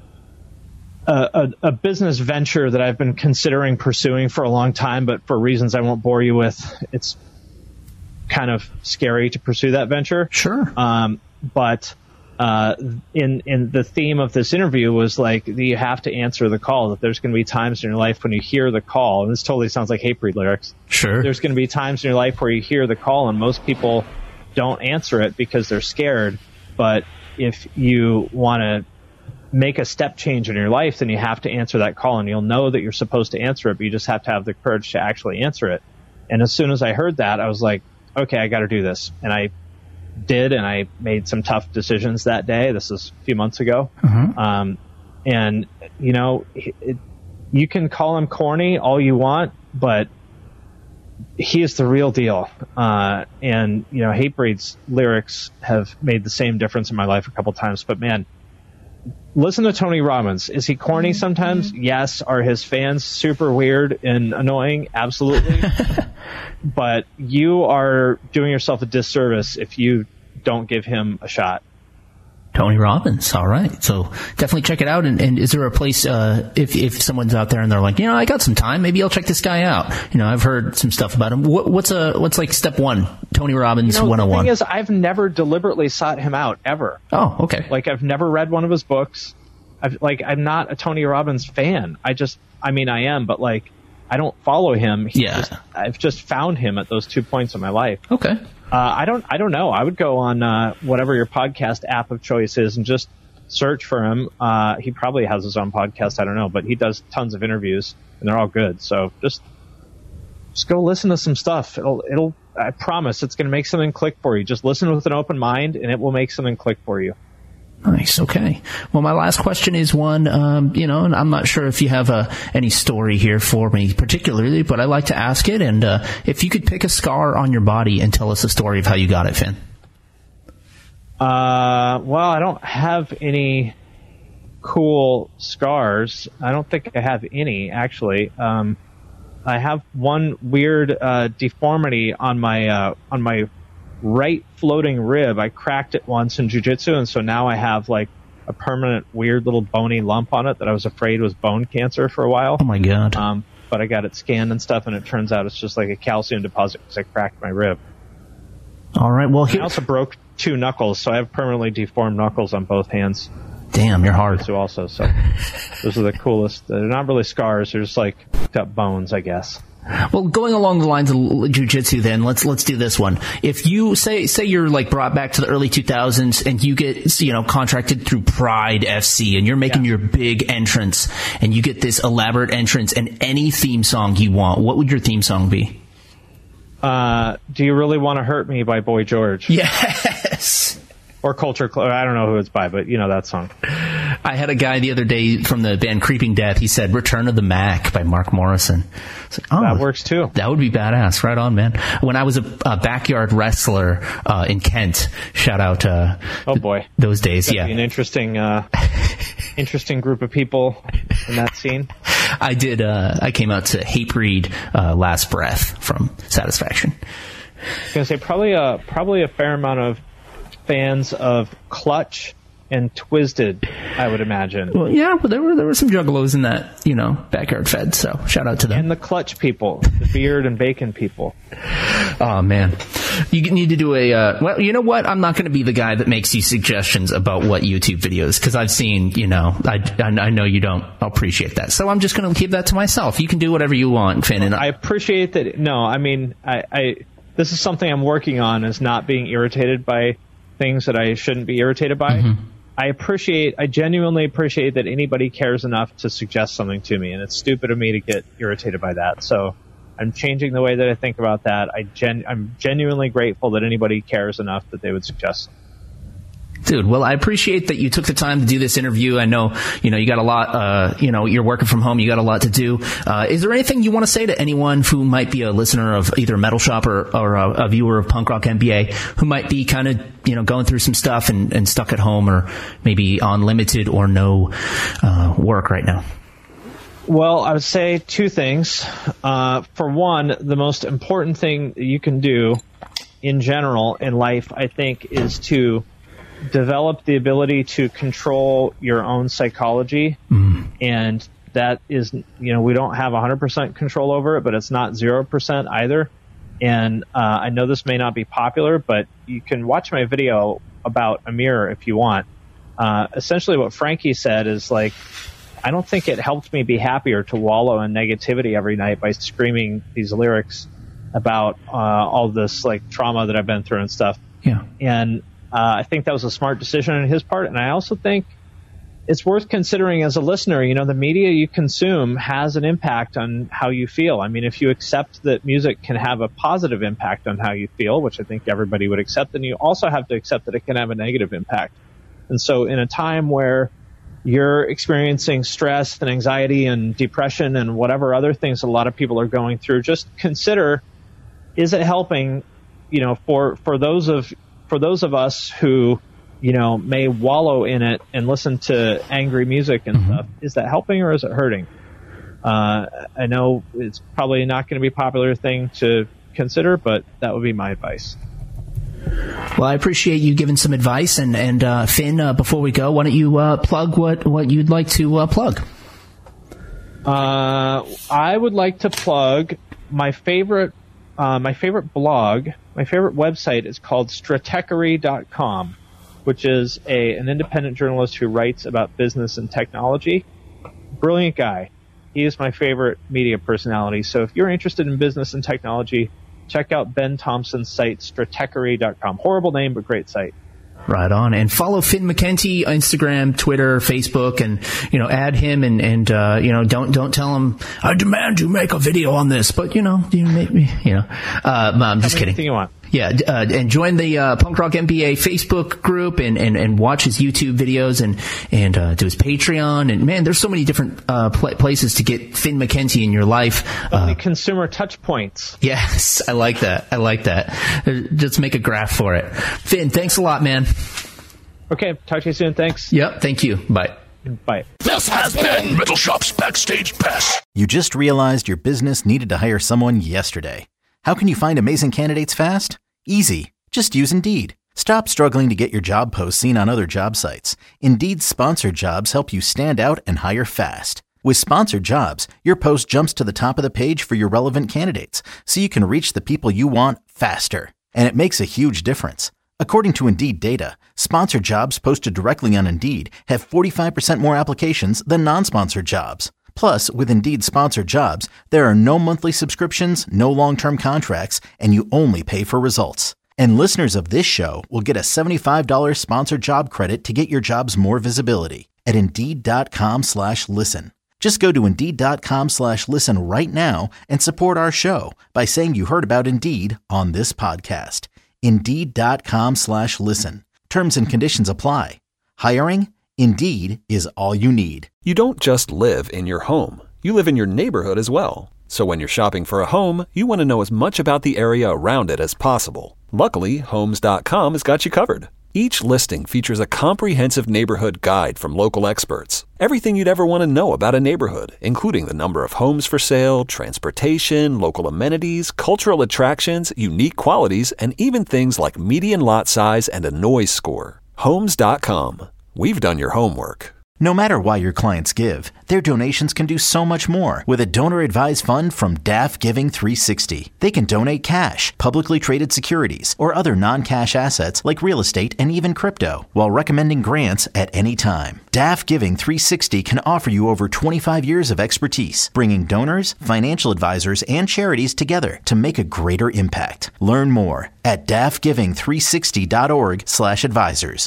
J: a business venture that I've been considering pursuing for a long time, but for reasons I won't bore you with, it's kind of scary to pursue that venture.
I: Sure.
J: But in the theme of this interview was like, you have to answer the call, that there's going to be times in your life when you hear the call, and this totally sounds like Hatebreed lyrics.
I: Sure.
J: There's going to be times in your life where you hear the call and most people don't answer it because they're scared. But if you want to make a step change in your life, then you have to answer that call, and you'll know that you're supposed to answer it, but you just have to have the courage to actually answer it. And as soon as I heard that, I was like, okay, I got to do this. And I did, and I made some tough decisions that day. This is a few months ago. And, you can call him corny all you want, but he is the real deal. And, Hatebreed's lyrics have made the same difference in my life a couple times, but man, listen to Tony Robbins. Is he corny sometimes? Yes. Are his fans super weird and annoying? Absolutely. But you are doing yourself a disservice if you don't give him a shot.
I: Tony Robbins. All right. So definitely check it out. And is there a place, if someone's out there and they're like, I got some time, maybe I'll check this guy out. I've heard some stuff about him. What's like step 1, Tony Robbins 101?
J: The thing is, I've never deliberately sought him out ever.
I: Oh, okay.
J: Like I've never read one of his books. I'm not a Tony Robbins fan. I am, but like, I don't follow him. I've just found him at those 2 points in my life.
I: Okay.
J: I don't know. I would go on whatever your podcast app of choice is and just search for him. He probably has his own podcast. I don't know, but he does tons of interviews and they're all good. So just go listen to some stuff. I promise it's going to make something click for you. Just listen with an open mind and it will make something click for you.
I: Nice. Okay. Well, my last question is one, and I'm not sure if you have any story here for me particularly, but I like to ask it. And if you could pick a scar on your body and tell us the story of how you got it, Finn.
J: Well, I don't have any cool scars. I don't think I have any, actually. I have one weird deformity on my right floating rib. I cracked it once in jiu-jitsu, and so now I have like a permanent weird little bony lump on it that I was afraid was bone cancer for a while.
I: Oh my God.
J: But I got it scanned and stuff, and it turns out it's just like a calcium deposit because I cracked my rib.
I: All right. Well,
J: I also broke 2 knuckles, so I have permanently deformed knuckles on both hands.
I: Damn, you're hard.
J: Also, so those are the coolest. They're not really scars; they're just like got bones, I guess.
I: Well, going along the lines of jiu-jitsu, then let's do this one. If you say you're like brought back to the early 2000s and you get contracted through Pride FC and you're making your big entrance and you get this elaborate entrance and any theme song you want, what would your theme song be?
J: Do You Really Want to Hurt Me by Boy George?
I: Yes.
J: Or Culture Club. I don't know who it's by, but you know that song.
I: I had a guy the other day from the band Creeping Death. He said Return of the Mac by Mark Morrison. Like,
J: that works too.
I: That would be badass. Right on, man. When I was a backyard wrestler in Kent, shout out
J: oh boy,
I: those days.
J: That'd be an interesting group of people in that scene.
I: I did. I came out to Hatebreed, Last Breath from Satisfaction.
J: I was gonna say probably a fair amount of fans of Clutch and Twisted, I would imagine.
I: Well, yeah, but there were some juggalos in that, backyard fed, so shout out to them.
J: And the Clutch people, the beard and bacon people.
I: Oh, man. You need to do well, you know what? I'm not going to be the guy that makes you suggestions about what YouTube videos, because I've seen, I know you don't appreciate that. So I'm just going to keep that to myself. You can do whatever you want, Finn. And
J: I appreciate that. No, I mean, this is something I'm working on, is not being irritated by things that I shouldn't be irritated by. Mm-hmm. I genuinely appreciate that anybody cares enough to suggest something to me, and it's stupid of me to get irritated by that. So I'm changing the way that I think about that. I'm genuinely grateful that anybody cares enough that they would suggest something.
I: Dude, well, I appreciate that you took the time to do this interview. I know, you got a lot, you're working from home. You got a lot to do. Is there anything you want to say to anyone who might be a listener of either Metal Shop or a viewer of Punk Rock MBA who might be kind of, going through some stuff and stuck at home or maybe on limited or no work right now?
J: Well, I would say 2 things. For one, the most important thing you can do in general in life, I think, is to develop the ability to control your own psychology. And that is, we don't have 100% control over it, but it's not 0% either. And I know this may not be popular, but you can watch my video about a mirror if you want. Essentially what Frankie said is like, I don't think it helped me be happier to wallow in negativity every night by screaming these lyrics about all this like trauma that I've been through and stuff.
I: Yeah.
J: And I think that was a smart decision on his part, and I also think it's worth considering as a listener. The media you consume has an impact on how you feel. I mean, if you accept that music can have a positive impact on how you feel, which I think everybody would accept, then you also have to accept that it can have a negative impact. And so in a time where you're experiencing stress and anxiety and depression and whatever other things a lot of people are going through, just consider, is it helping, for those of us who, may wallow in it and listen to angry music and stuff, is that helping or is it hurting? I know it's probably not going to be a popular thing to consider, but that would be my advice.
I: Well, I appreciate you giving some advice. And Finn, before we go, why don't you plug what you'd like to plug?
J: I would like to plug my favorite blog. My favorite website is called Stratechery.com, which is an independent journalist who writes about business and technology. Brilliant guy. He is my favorite media personality. So if you're interested in business and technology, check out Ben Thompson's site, Stratechery.com. Horrible name, but great site.
I: Right on. And follow Finn McKenty on Instagram, Twitter, Facebook, and, add him and don't tell him, I demand you make a video on this, but, you make me, I'm just kidding.
J: Anything you want.
I: Yeah, and join the Punk Rock MBA Facebook group and watch his YouTube videos and do his Patreon. And man, there's so many different places to get Finn McKenty in your life.
J: So many consumer touch points.
I: Yes, I like that. Just make a graph for it. Finn, thanks a lot, man.
J: Okay, talk to you soon. Thanks.
I: Yep, thank you. Bye.
J: Bye.
H: This has been Metal Shop's Backstage Pass.
A: You just realized your business needed to hire someone yesterday. How can you find amazing candidates fast? Easy. Just use Indeed. Stop struggling to get your job posts seen on other job sites. Indeed's sponsored jobs help you stand out and hire fast. With sponsored jobs, your post jumps to the top of the page for your relevant candidates, so you can reach the people you want faster. And it makes a huge difference. According to Indeed data, sponsored jobs posted directly on Indeed have 45% more applications than non-sponsored jobs. Plus, with Indeed sponsored jobs, there are no monthly subscriptions, no long-term contracts, and you only pay for results. And listeners of this show will get a $75 sponsored job credit to get your jobs more visibility at Indeed.com/listen. Just go to Indeed.com/listen right now and support our show by saying you heard about Indeed on this podcast. Indeed.com/listen. Terms and conditions apply. Hiring? Indeed is all you need.
K: You don't just live in your home. You live in your neighborhood as well. So when you're shopping for a home, you want to know as much about the area around it as possible. Luckily, Homes.com has got you covered. Each listing features a comprehensive neighborhood guide from local experts. Everything you'd ever want to know about a neighborhood, including the number of homes for sale, transportation, local amenities, cultural attractions, unique qualities, and even things like median lot size and a noise score. Homes.com. We've done your homework.
A: No matter why your clients give, their donations can do so much more with a donor-advised fund from DAF Giving 360. They can donate cash, publicly traded securities, or other non-cash assets like real estate and even crypto, while recommending grants at any time. DAF Giving 360 can offer you over 25 years of expertise, bringing donors, financial advisors, and charities together to make a greater impact. Learn more at dafgiving360.org/advisors.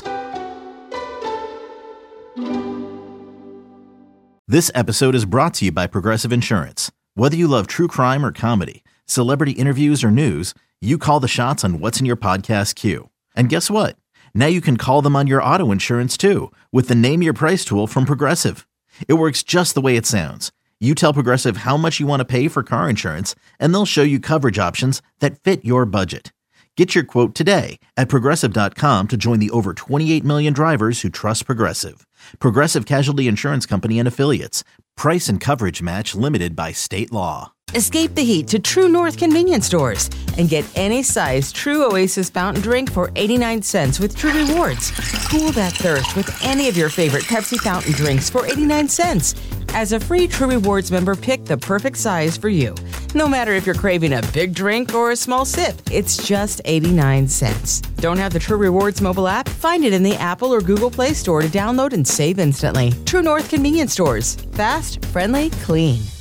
A: This episode is brought to you by Progressive Insurance. Whether you love true crime or comedy, celebrity interviews or news, you call the shots on what's in your podcast queue. And guess what? Now you can call them on your auto insurance too with the Name Your Price tool from Progressive. It works just the way it sounds. You tell Progressive how much you want to pay for car insurance, and they'll show you coverage options that fit your budget. Get your quote today at Progressive.com to join the over 28 million drivers who trust Progressive. Progressive Casualty Insurance Company and Affiliates. Price and coverage match limited by state law.
L: Escape the heat to True North convenience stores and get any size True Oasis fountain drink for 89 cents with True Rewards. Cool that thirst with any of your favorite Pepsi fountain drinks for 89 cents. As a free True Rewards member, pick the perfect size for you. No matter if you're craving a big drink or a small sip, it's just 89 cents. Don't have the True Rewards mobile app? Find it in the Apple or Google Play Store to download and save instantly. True North convenience stores. Fast, friendly, clean.